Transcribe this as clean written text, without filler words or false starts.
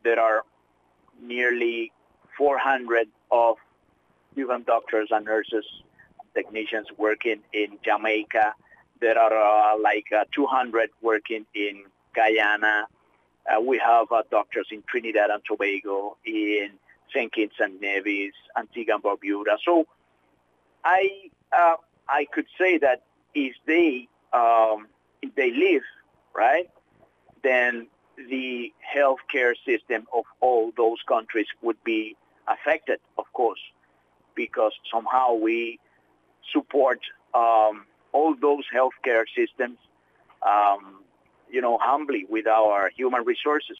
there are nearly 400 of Cuban doctors and nurses, technicians working in Jamaica. There are 200 working in Guyana. We have doctors in Trinidad and Tobago, in St. Kitts and Nevis, Antigua and Barbuda. So I could say that if they live, right, then the healthcare system of all those countries would be affected, of course, because somehow we support all those healthcare systems, humbly with our human resources.